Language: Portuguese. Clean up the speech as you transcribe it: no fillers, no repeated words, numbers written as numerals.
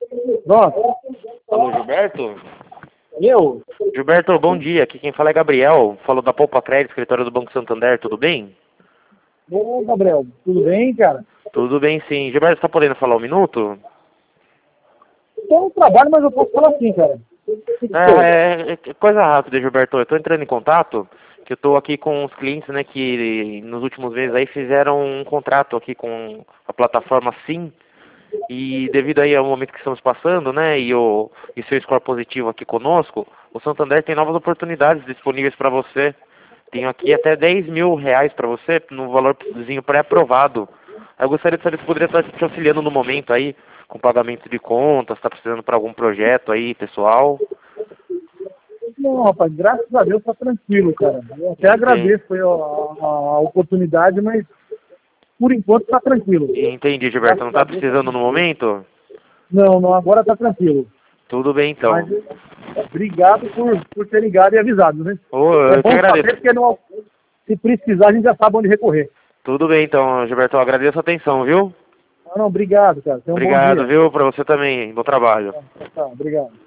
Pronto. Alô, Gilberto? Eu? Gilberto, bom dia. Aqui quem fala é Gabriel. Falo da Poupa Crédito, escritório do Banco Santander. Tudo bem? Ô, Gabriel, tudo bem, cara? Tudo bem, sim. Gilberto, está podendo falar um minuto? Tô no trabalho, mas eu posso falar assim, cara. É coisa rápida, Gilberto. Eu estou entrando em contato, que eu estou aqui com os clientes, né, que nos últimos meses aí fizeram um contrato aqui com a plataforma Sim. E devido aí ao momento que estamos passando, né, e seu score positivo aqui conosco, o Santander tem novas oportunidades disponíveis para você. Tenho aqui até R$ 10.000 para você, no valorzinho pré-aprovado. Eu gostaria de saber se poderia estar te auxiliando no momento aí, com pagamento de contas, está precisando para algum projeto aí, pessoal. Não, rapaz, graças a Deus tá tranquilo, cara. Eu até Entendi, agradeço aí a oportunidade, mas por enquanto tá tranquilo. entendi, Gilberto. Não Graças a está Deus tá precisando no tranquilo. momento? Não, não, agora tá tranquilo. Tudo bem, Mas então. obrigado por ter ligado e avisado, né? Ô, É eu que bom agradeço. saber porque não, se precisar a gente já sabe onde recorrer. Tudo bem, então, Gilberto. Eu agradeço a atenção, viu? Não, obrigado, cara. Tenha um bom Obrigado, dia. viu? Para você também. Bom trabalho. Tá, obrigado.